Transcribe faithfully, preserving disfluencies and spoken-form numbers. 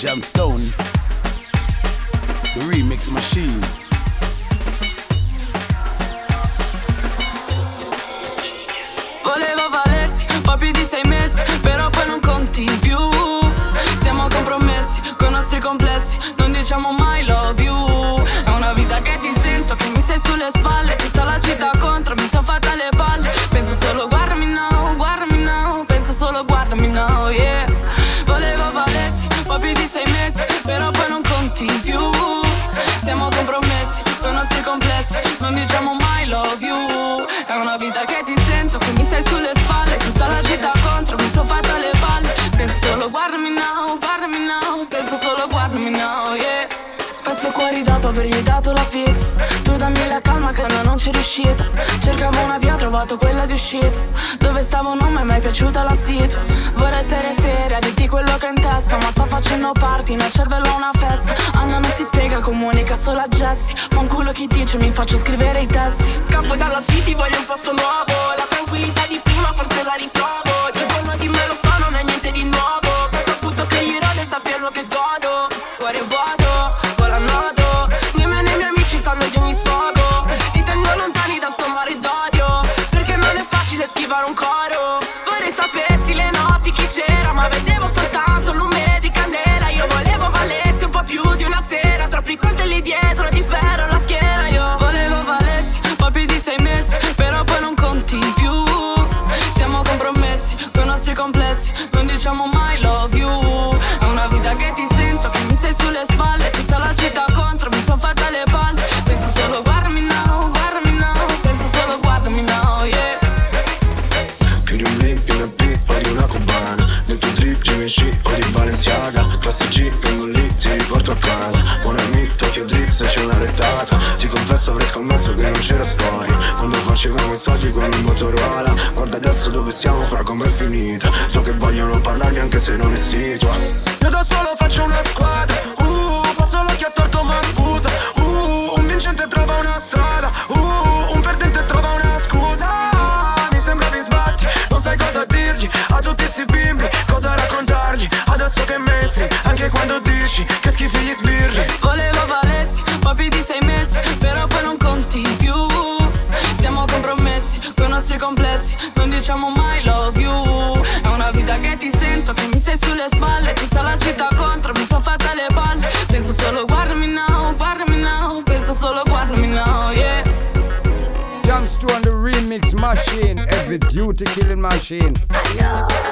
Jamstone, the remix machine. Volevo valersi, poi più di sei mesi, però poi non conti più. Siamo compromessi coi nostri complessi, non diciamo mai love you. È una vita che ti sento, che mi sei sulle spalle, tutta la città contro, mi son fatta le palle. Penso solo guardami now, guardami now, penso solo guardami now, yeah. Volevo valersi, poi più di sei mesi, però poi non conti più. Siamo compromessi coi nostri complessi, non diciamo mai love you. È una vita che ti sento, che mi sei sulle spalle, tutta la città contro, mi son fatta le palle. Penso solo guardami now, guardami now, penso solo guardami now, yeah. Spezzo cuori dopo avergli dato la vita, tu dammi la calma che no, non c'è riuscita. Cercavo una via, ho trovato quella di uscita, dove stavo non mi è mai piaciuta la situ. Vorrei essere seria, dirti quello che ho in testa, ma sto facendo party, nel cervello una festa. Anna non si spiega, comunica solo a gesti. Fa un culo chi dice, mi faccio scrivere i testi. Scappo dalla city, voglio un posto nuovo, la tranquillità di prima forse la ritrovo. Il buono di me lo so, non è niente di nuovo. Questo appunto che gli rode sta pieno che godo. Cuore vuoto, vola noto, nemmeno i miei amici sanno di ogni sfogo. Li tengo lontani da sto mare d'odio, perché non è facile schivare un coro. Vorrei sapessi le notti chi c'era, ma vedevo soltanto lume di candela. Io volevo valersi un po' più di una sera, troppi coltelli dietro di ferro alla schiena. Io volevo valersi, poi più di sei mesi, però poi non conti più. Siamo compromessi coi nostri complessi, non diciamo mai love you. È una vita che ti sento, che mi sei sulle spalle, tutta la città contro, mi son fatta le palle. Penso solo guardami now, guardami now, penso solo guardami now, yeah. Più di un link, di una beat o di una cubana, nel tuo trip Jimmy Chic o di Balenciaga. Classe G, vengo lì, ti riporto a casa. Buon amico, Tokyo Drift se c'è una rettata. Ti confesso avrei scommesso che non c'era storia quando facevamo i soldi con il Motorola. Guarda adesso dove siamo, fra com'è finita. So che vogliono parlarmi anche se non è situa. Io da solo faccio una squadra, uh, passo l'occhio a torto ma accusa, uh, un vincente trova una strada, uh, un perdente trova una scusa. Mi sembra vi sbatti, non sai cosa dirgli a tutti sti bimbi, cosa raccontargli adesso che è mainstream, anche quando dici che schifi gli sbirri. Volevo valersi, poi più di sei mesi, però poi non conti più. Siamo compromessi coi nostri complessi, non diciamo mai love you. È una vita che ti sento, che mi sei sulle spalle, tutta la città contro, mi son fatta le palle. Penso solo guardami now, guardami now, penso solo guardami now, yeah. Jamstone, the remix machine, heavy duty killing machine.